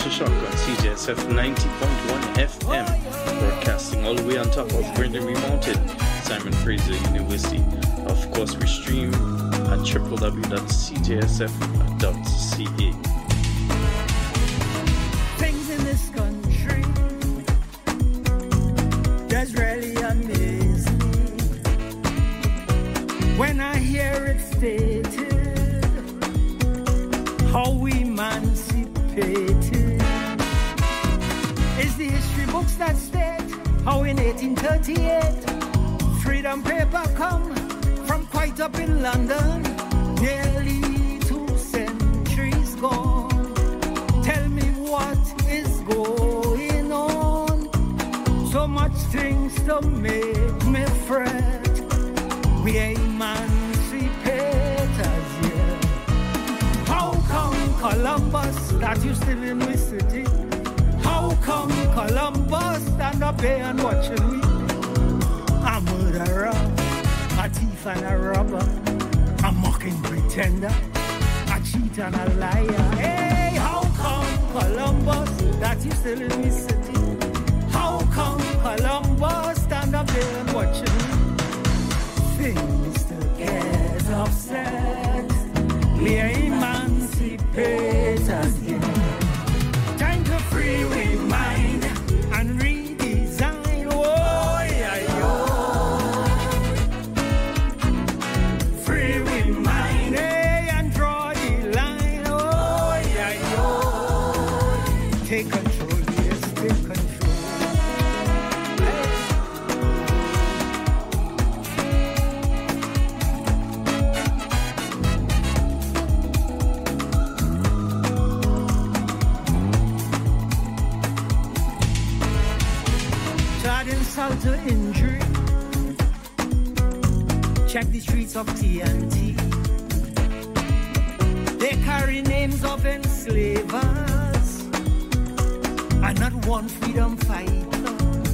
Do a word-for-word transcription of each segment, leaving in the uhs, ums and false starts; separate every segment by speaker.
Speaker 1: Shock on C J S F ninety point one F M, broadcasting all the way on top of Greenery Mountain, Simon Fraser University. Of course, we stream at w w w dot c j s f dot c a.
Speaker 2: Things in this country that's really amazing. When I hear it stated how we emancipated, is the history books that state how in eighteen thirty-eight freedom paper come from quite up in London, nearly two centuries gone. Tell me what is going on? So much things to make me fret. We are emancipators, yeah. How come Columbus that you still in the city? How come Columbus stand up there and watching we? A murderer, a thief and a robber, a mocking pretender, a cheat and a liar. Hey, how come Columbus that you still in the city? How come Columbus stand up there and watching me? Things to get upset. We are emancipators, yeah. Time to free we mind and redesign. Oh, yeah, yo. Free we mind, hey, and draw the line. Oh, yeah, yo. Take control, yes, take control. Insult to injury. Check the streets of T N T. They carry names of enslavers and not one freedom fighter.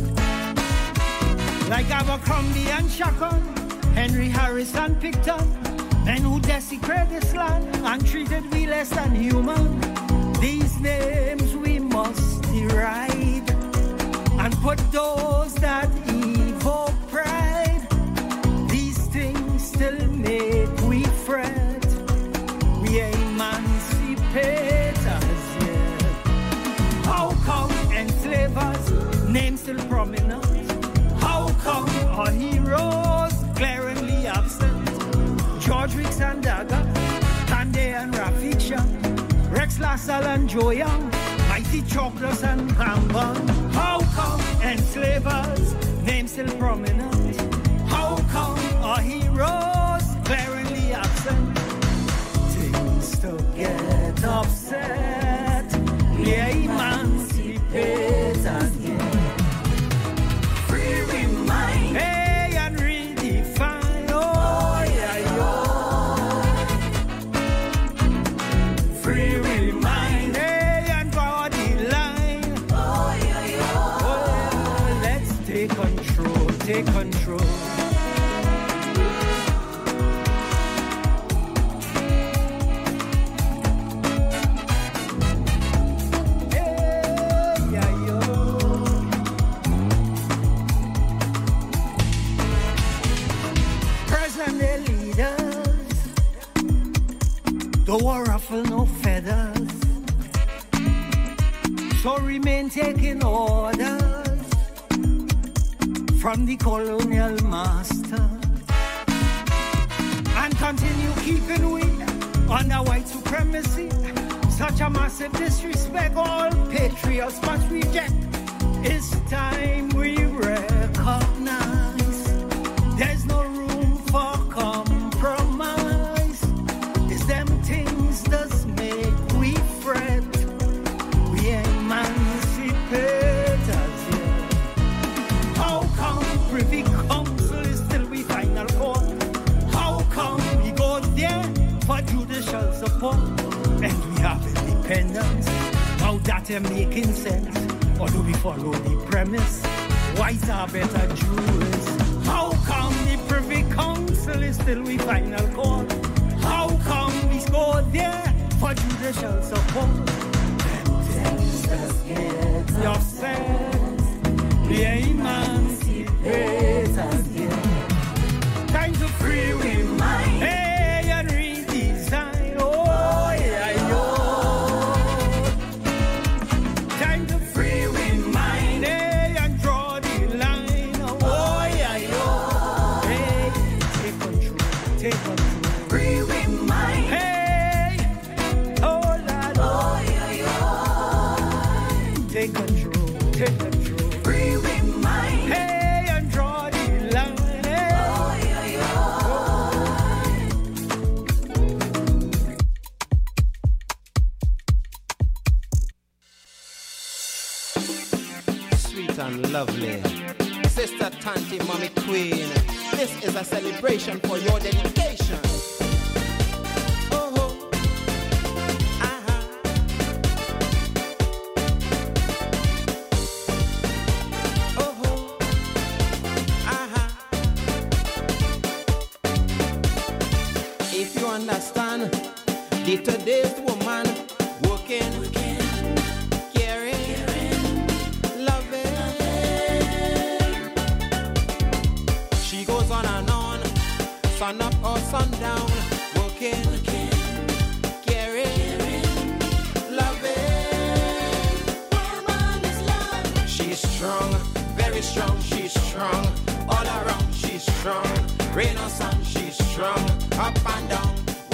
Speaker 2: Like Abercrombie and Shackon, Henry Harris and Picton, men who desecrate this land and treated we less than human. These names we must deride and put those that evoke pride. These things still make we fret. We are emancipators, yeah. How come enslavers, names still prominent? How come our heroes glaringly absent? George Wicks and Dagger, Kande and Rafik, Rex Lassell and Joe Young, Mighty Chokros and Kamban. How come enslavers, names still prominent? How come our heroes glaringly absent? Things to get upset. We are emancipators, yeah. Free we mind, hey, and redefine. Oh, yeah, yo. Free we mind, hey, and draw the line. Oh, yeah, yo. Oh, let's take control, take control. Don't ruffle no feathers, so remain taking orders from the colonial master and continue keeping we under white supremacy. Such a massive disrespect all patriots must reject. It's time we recognize there's no room for compromise. It's them things that make we fret. We emancipators, yeah. How come Privy Council is still we final court? How come we go there for judicial support? And we have independence. Now that ain't making sense. Or do we follow the premise? Whites are better Jews. How come the Privy Council is still we final court? How come we go there for judicial support? Them things take control, take control.
Speaker 3: Free with mind.
Speaker 2: Hey, and draw the line. Hey.
Speaker 3: Oh, yeah, yeah.
Speaker 4: Sweet and lovely. Sister, Tanti, Mommy, Queen. This is a celebration for your dedication. Understand the today's woman working, working caring, caring, loving. loving. She goes on and on, sun up or sundown, working, working caring, caring, loving. Woman is love. She's strong, very strong. She's strong all around. She's strong, rain or sun. She's strong up and down.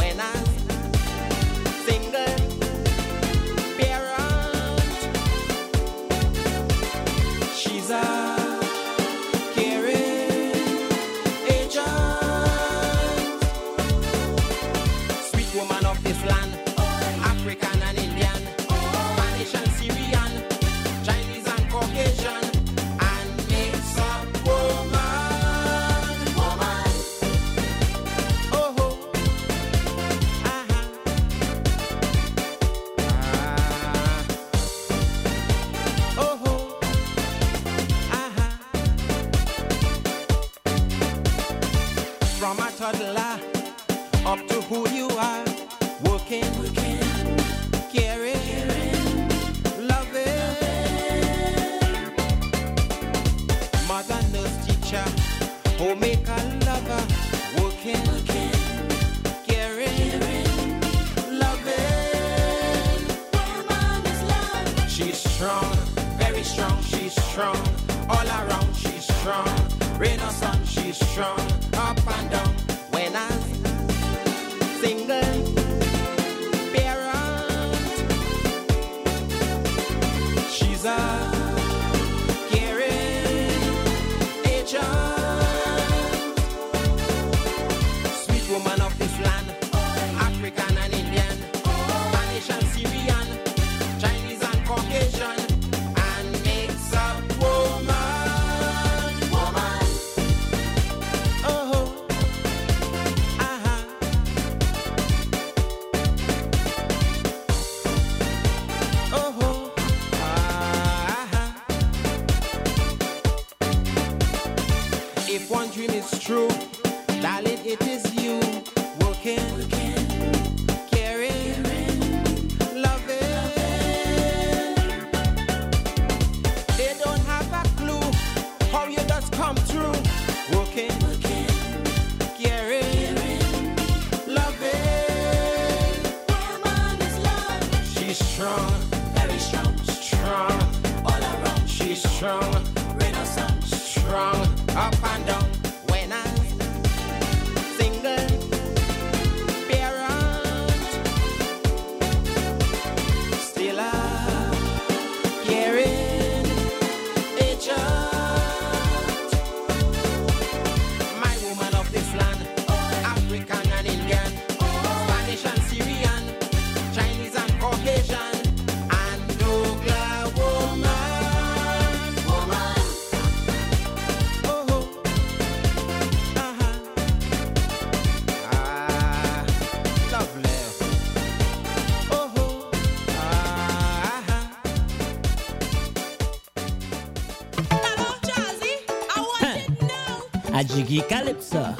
Speaker 5: A Jiggy Calypso,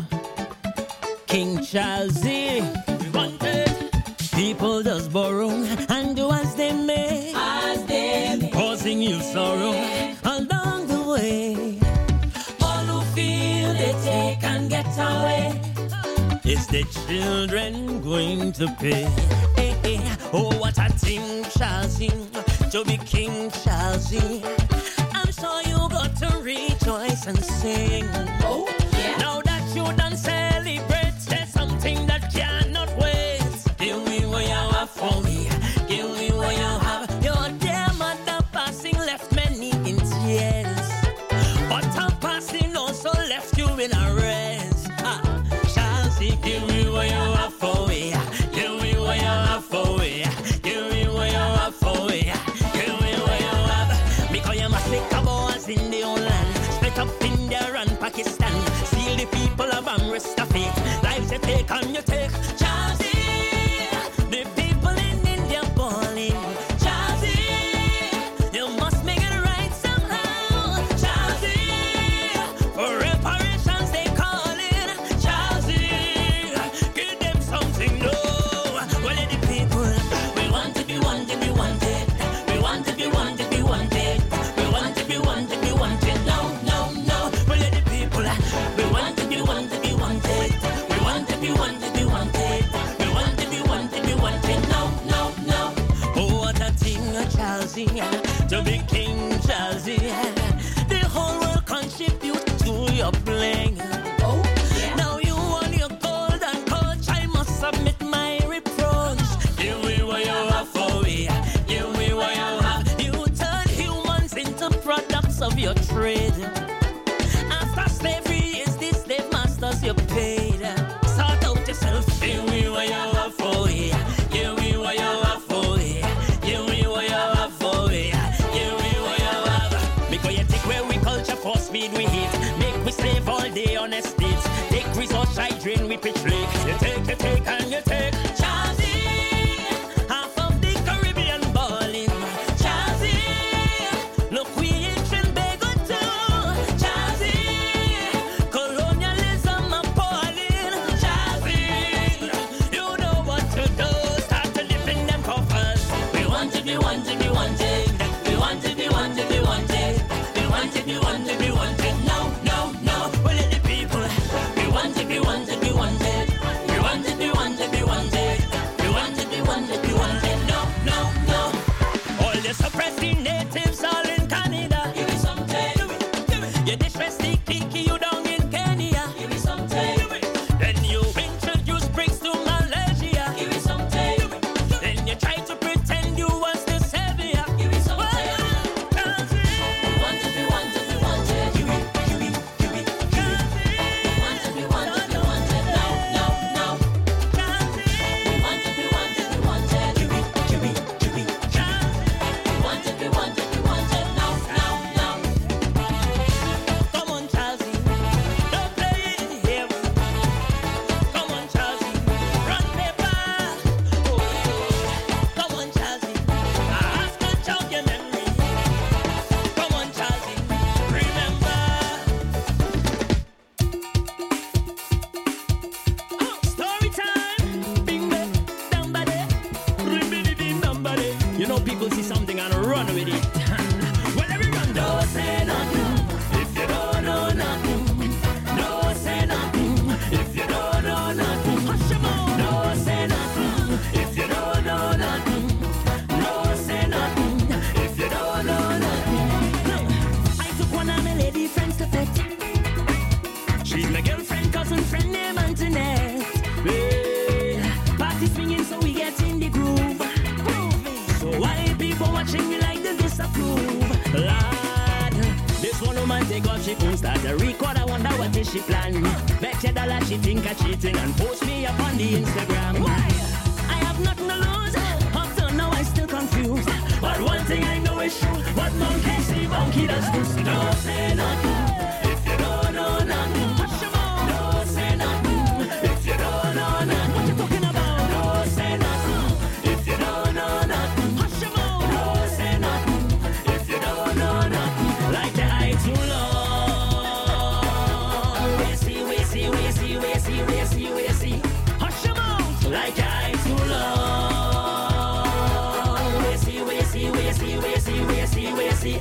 Speaker 5: King Charles Z. We wanted people just borrow and do as they may, as they may, causing you sorrow along the way. All who feel they take and get away, is the children going to pay? Hey, hey. Oh, what a thing, Charles Z, to be King Charles Z. I'm sure you got to rejoice and sing. Oh, yeah. Now that you done celebrate, there's something that cannot wait. Give me what you have for me. Give me what you have. Your dear mother passing take and you take. Jazzy, the people in India balling. Jazzy, you must make it right somehow. Jazzy, for reparations they calling. Jazzy, give them something new. Well, the people, we want to be wanted, be wanted. We want to be wanted, be wanted. We want to be wanted, be wanted. No, no, no. Well, the people, we want to be wanted, be wanted. We want to be wanted, be wanted. We want to be wanted, be wanted. No, no, no. Oh, what a thing, Chelsea, to be King Chelsea. The whole world contribute to your bling. Oh, yeah. Now you want your gold and coach, I must submit my reproach. Give me what you have for me. Give me what you have. You turn humans into products of your trade. After slavery is the slave masters you paid. Sort out yourself. Give me what you have for me. Give me what you have for me. Give me what you have for me. Give me what you have. Because you take where we culture for speed we hit. Make we slave all day on estates. Take resource I drain we pitch lake. You take, you take and you take. Jazzy, half of the Caribbean balling. Jazzy, look we in Trinbago too. Jazzy, colonialism appalling. Jazzy, you know what to do. Start to live in them coffers. We want to be wanted, be wanted. We want to be wanted, be wanted. We want to be wanted, be wanted. No, no, no. Well, let the people. We want to be wanted, be wanted. We want to be wanted, be wanted. We want to be wanted, be wanted. No, no, no. All the suppressing natives all in Canada. Give me something. You disrespect the Kiki, you down in Kenya. Give me something. Then you introduce bricks to Malaysia. Give me something. Then you try to pretend you was the savior. Give me something. We want to be wanted, be wanted. Give me, give me, give me, give me. We want to be wanted, be wanted. No, no, no. We want to be wanted, be wanted. Give me, give me, give me. We want to be wanted, be wanted. No, no, no. Come on, Chelsea, don't play it here. Come on, Chelsea, run paper. Oh, come on, Chelsea, I have to jog your memory. Come on, Chelsea, remember. Story time. Bing bang, down body, ribbidi ding dum body. You know people see something and run with it. Well, everyone don't say nothing if you don't know nothing. Don't say nothing if you don't know nothing. Hush 'em all. Don't say nothing if you don't know nothing. Don't say nothing if you don't know nothing. I took one of my lady friends to pet. She's my girlfriend, cousin, friend named Antoinette. Hey, party swinging so we get in the groove. So why people watching me like they disapprove? Lord, this one woman take off she phone start a record. I wonder what is she plan. Bet your dollar she think I cheating and post me up on the Instagram. Why? I have nothing to lose. Up till now I still confused. But one thing I know is true. What monkey see, monkey does do. So don't say nothing if you don't know nothing. Hush 'em all. Don't say nothing if you don't know nothing. What you talking about? Don't say nothing if you don't know nothing. Hush 'em all. Don't say nothing if you don't know nothing. Like the eye too long. We see, we see, we see, we see, we see, we see. Hush 'em out. Like the eye too long. We see, we see, we see, we see, we see, we see.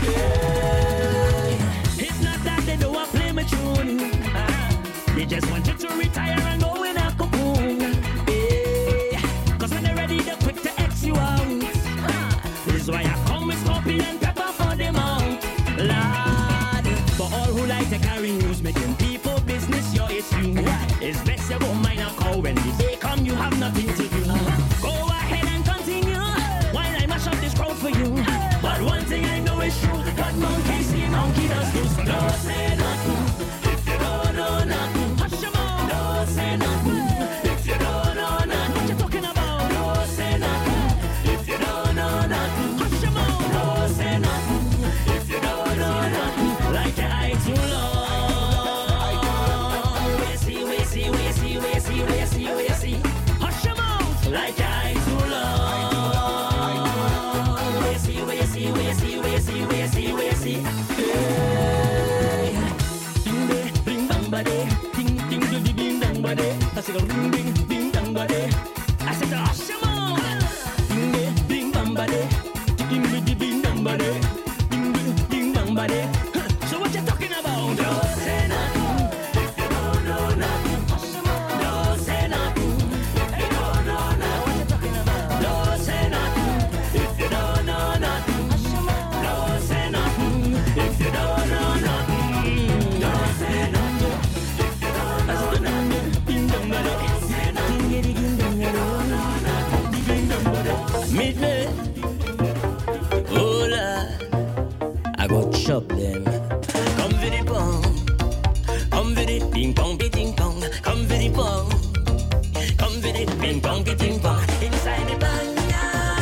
Speaker 5: Yeah. It's not that they don't want to play my tune. They just want you to retire and go in a cocoon. Yeah. Cause when they're ready, they're quick to X you out. This is why I come with scorpion and pepper for them out. Lord, for all who like to carry news, making people business your issue. It's best you won't mind a call when the day come, you have nothing to do. Go ahead and continue while I mash up this crowd for you. But one thing I know is true. What monkey see, monkey does do. So don't say nothing if you don't know nothing. Hush 'em all. Don't say nothing if you don't know nothing. What you talking about? Don't say nothing if you don't know nothing. Hush 'em all. Don't say nothing if you don't know nothing. Like the eye too long. We see, we see, we see, we see, we body, ding ding ding bang body. So what you talking about? Don't say nothing if you don't know nothing. Don't say nothing if you don't know nothing. What you talking about? Don't say nothing if you don't know nothing. Don't say nothing if you don't know nothing. Don't say nothing if you don't know nothing. Ding dong body, ding ding ding dong body, ding dong body. Meet me. Oh Lord, I got chop them. Come for the pong, come for the ping pong, ping pong. Come for the pong, come for the ping pong, ping pong. Inside the backyard,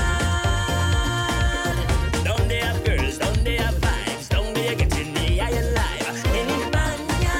Speaker 5: down there have girls, down there have vibes, down there getting the eye alive. In the backyard,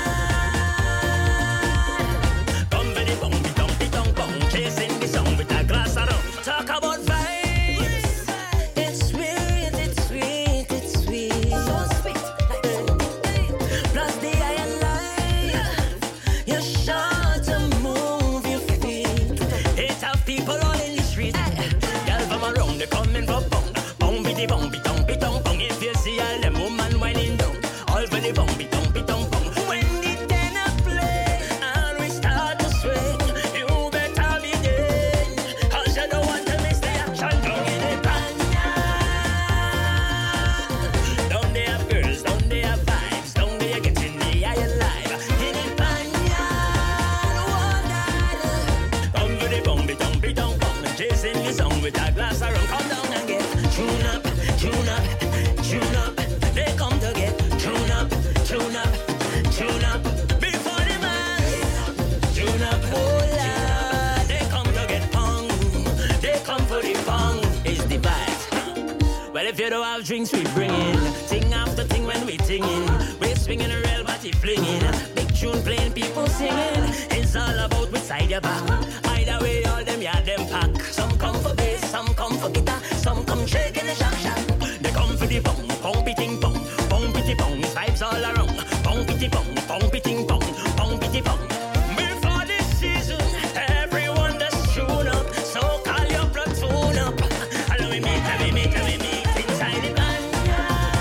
Speaker 5: come for the pong, ping pong, ping pong. Chasing the song with a glass of rum. Talk about vibes. It's sweet, it's sweet, it's sweet. So sweet. Plus the eye alive. You're sure to move your feet. Eight have people all in the street. Girl from around, they coming for bong. Bong bitty bong, bitong, bitong, bong. If you see all them woman whining down, all for the bong, bitong, bitong, bong. When the tenor play and we start to swing, you better be there, 'cause you don't want to miss the action. Down in the backyard, down there have girls, down there have vibes, down there getting the eye alive. In the backyard, one night, come to the bong, bitong, bitong, bong. Chasing the song with a glass of rum. Come down and get tune up, tune up, tune up. They come to get tune up, tune up, tune up. Before the man, tune up, oh Lord. They come to get pong, they come for the pong. It's the vibe. Well, if you don't have drinks, we bring in. Thing after thing when we singing. We swinging a real body flinging. Big tune playing, people singing. It's all about which side you're back. Either way, all them, yeah, them pack. Some come for bass, some come for guitar, some come shaking the shack shack. They come for the bong, bong pitting bong, bong pitty bong. Vibes all around. Bong pitty bong, bong pitting bong, bong pitty bong. Before this season, everyone just tune up. So call your platoon up. Hello, we meet, we meet, we meet inside the backyard.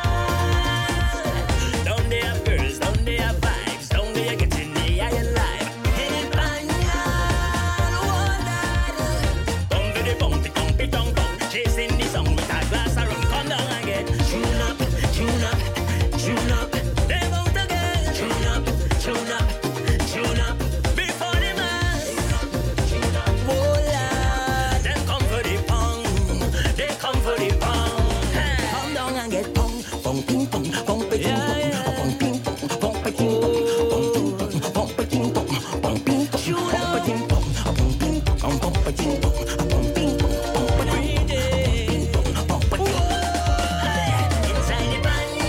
Speaker 5: Down there have girls, down there have vibes, down there getting the eye alive. In the backyard, one night, come for the bong, pitong, pitong, bong. Chasing the song with a glass of rum. Come down and get tune up, tune up, tune up. They bout to get tune up, tune up, tune up. Before the man, oh Lord, them come for the pong, they come for the pong. Come down and get pong, pong ping pong, pong ping pong, pong ping pong, pong ping pong, pong ping pong, pong ping pong, pong ping pong, pong ping pong, pong ping pong, pong ping pong, pong ping pong, pong ping pong. Inside the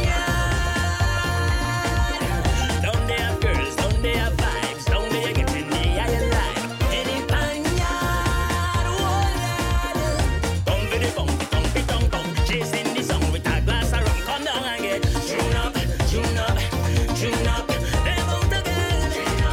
Speaker 5: backyard, down there have girls, down there have vibes, down there getting the eye alive. In the backyard, oh Lord, come for the bong, bitong, bitong, bong. Chasing the song with a glass of rum. Come down and get tune up, tune up, tune up. They bout to get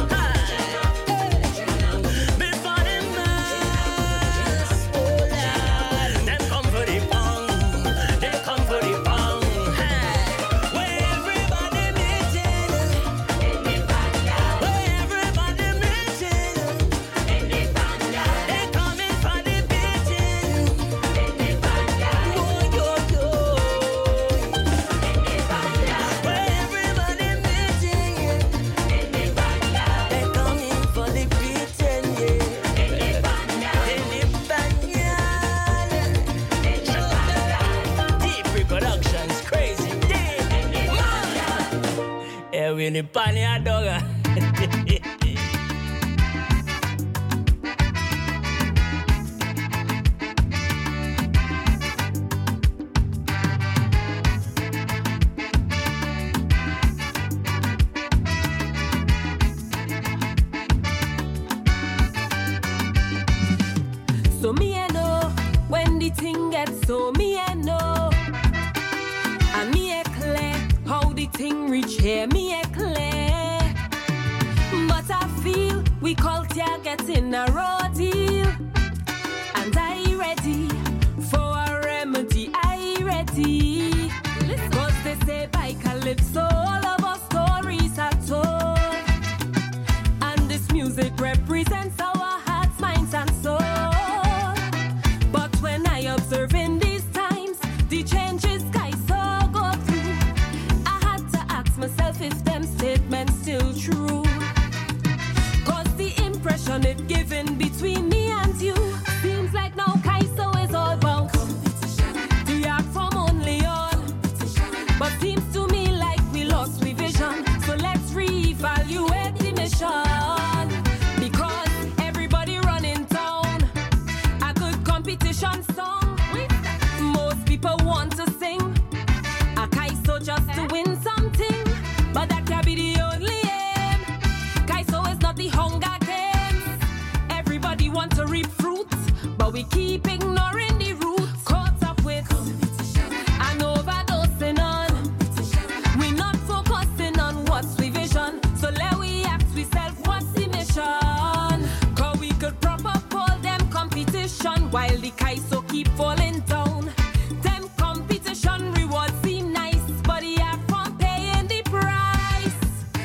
Speaker 5: high. Before the mass, oh Lord, them come for the bong, they come for the bong. Where everybody meeting, where everybody meeting, they coming for the beating. Oh yo yo, where everybody meeting, they coming for the beating. In the backyard, deep reproductions, crazy deep. Yeah, we in the backyard, dog.
Speaker 6: So me I know when the thing gets so me I know. And me I clear how the thing reach here, me I clear. But I feel we call tear getting a raw deal. And I ready for a remedy, I ready. Calypso, all of our stories are told. And this music represents our hearts, minds, and soul. But when I observe in these times, the changes guys all go through, I had to ask myself if them statements still true. Cause the impression it given between me and you seems like now Kaiso is all about the art form only on. But seems to me like we lost we vision. So let's reevaluate the mission. Because everybody running town a good competition song. Most people want to sing a Kaiso just to win something, but that can't be the only aim. Kaiso is not the Hunger Games. Everybody want to reap fruit, but we keep ignoring the roots. Caught up with an overdosing on. We not focusing on what's we vision. So let we ask ourselves what's the mission. Cause we could prop up all them competition while the Kaiso keep falling down. Them competition rewards seem nice, but the art from paying the price.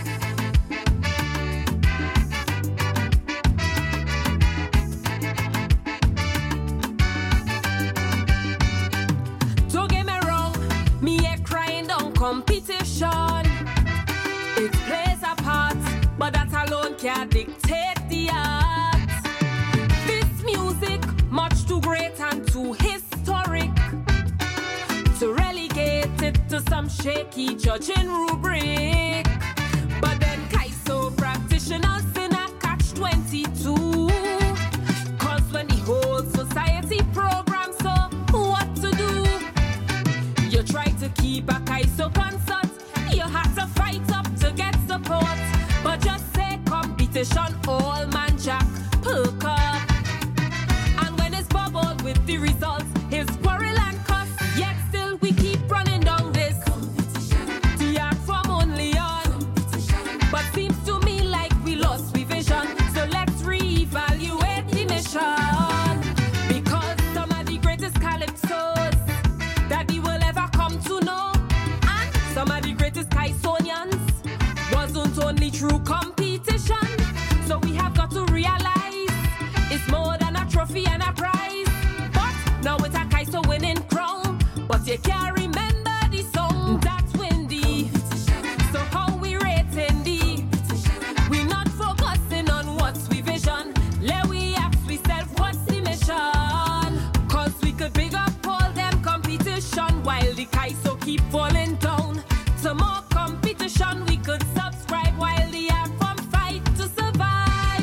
Speaker 6: Don't get me wrong, me a crying down competition. It plays a part, but that alone can't dictate the art. This music, much too great and too historic to relegate it to some shaky judging rubric. But then Kaiso practitioners in a catch twenty-two. Cause when the whole society programs so what to do, you try to keep a Kaiso concert, you have to fight up to get support. But just say competition, all man jack, perk up. And when it's bubbled with the results, his quarrel and cuss. Yet still we keep running down this the art form only on. But seems to me like we lost we vision. So let's reevaluate the mission. Because some of the greatest calypsos that we will ever come to know, and some of the greatest Kaisonians wasn't only true competition. So we have got to realize it's more than a trophy and a prize. But now it's a Kaiso winning crown, but you can't remember the song that's windy. So how we rating the? We not focusing on what's we vision. Let we ask ourselves what's the mission. Cause we could big up all them competition while the Kaiso keep falling down. To more competition we could subscribe while the art form fight to survive.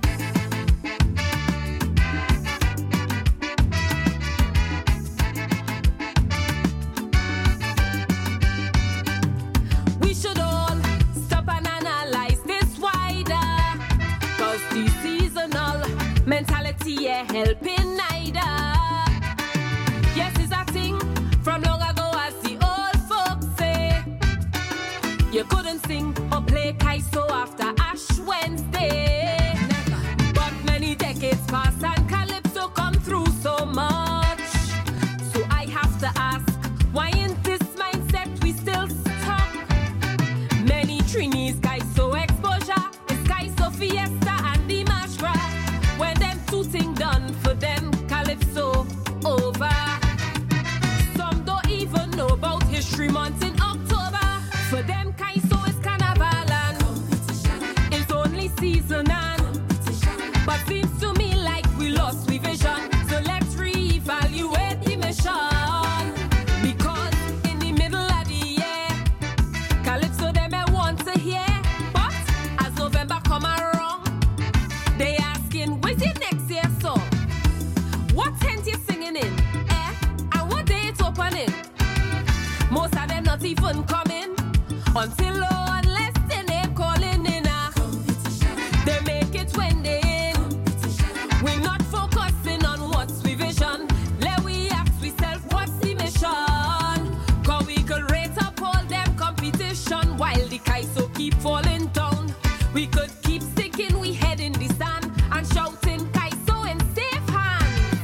Speaker 6: We should all stop and analyze this wider. Cause the seasonal mentality yeah helping neither. Yes, it's a thing from long ago as the old folks say. You couldn't sing or play Kaiso after Ash Wednesday. Never. But many decades pass and Calypso come through so much. So I have to ask, why in this mindset we still stuck? Many Trinis Kaiso exposure is Kaiso Fiesta and the Mashra. When them two things done for them, Calypso over. Some don't even know about History Month in October. For them, Kaiso is carnival and it's only season and. But seems to me like we lost we vision. So let's reevaluate the mission. Because in the middle of the year, Calypso them may want to hear. But as November come around, they asking, where's your next year song? What tent you singing in? Eh? And what day it's opening? Most of them not even coming until oh, unless they name calling in a. They make it when they in. We're not focusing on what's we vision. Let we ask ourselves what's the mission. Cause we could rate up all them competition while the Kaiso keep falling down. We could keep sticking we head in the sand and shouting Kaiso in safe hands.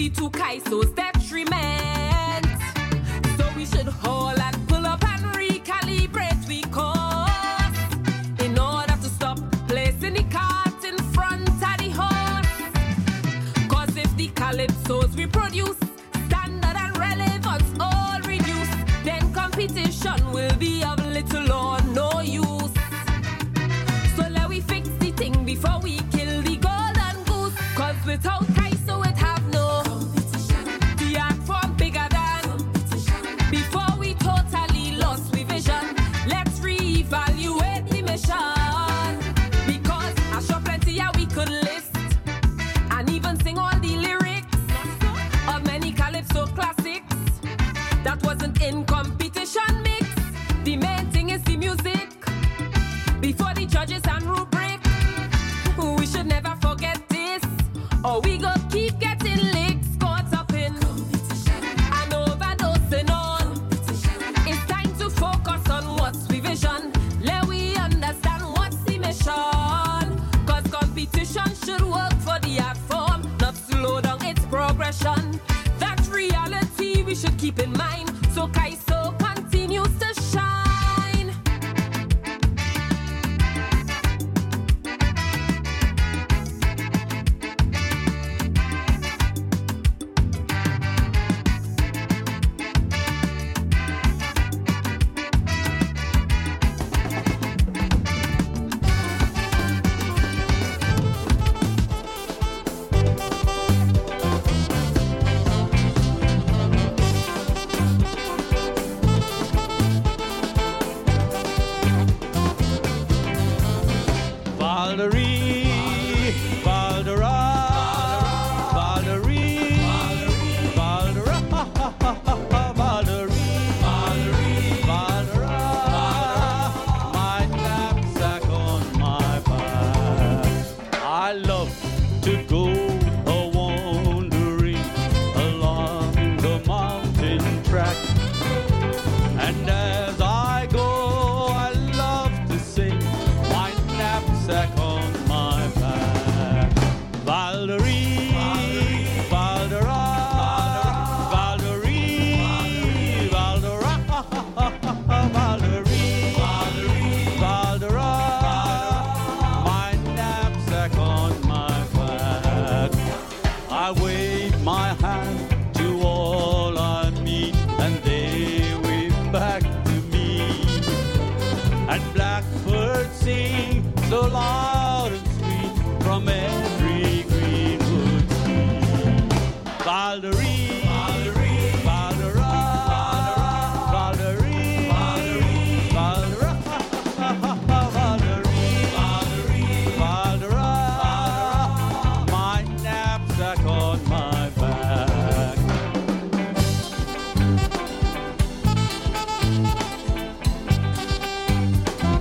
Speaker 6: be to Kaiso's detriment. So we should haul and pull up and recalibrate we course in order to stop placing the cart in front of the horse. Cause if the calypsos we produce standard and relevance all reduce, then competition will be of little or no use. So let we fix the thing before we kill the golden goose. Cause without Kaiso it have no competition. The art form bigger than competition. Before we totally lost we vision, let's reevaluate the mission. Because I sure plenty yeah we could list and even sing all the lyrics of many calypso classics that wasn't in competition mix. The main thing is the music before the judges and rubric. We should never forget this, or we go keep getting licks caught up in competition and overdosing on competition. It's time to focus on what's we vision. Let we understand what's the mission. Cause competition should work for the art form, not slow down its progression. That reality we should keep in mind, so Kaiso continues to shine.
Speaker 7: Valderie, Valdera, Valderie, Valdera, Valderie, Valdera, my knapsack on my back. I love to go a wandering along the mountain track, and as I go I love to sing my knapsack on my back. Valderie, Valdera, Valderie, Valdera, Valderie, Valdera, my knapsack on my back. I wave my hand to all I meet, and they wave back to me, and blackbirds sing so long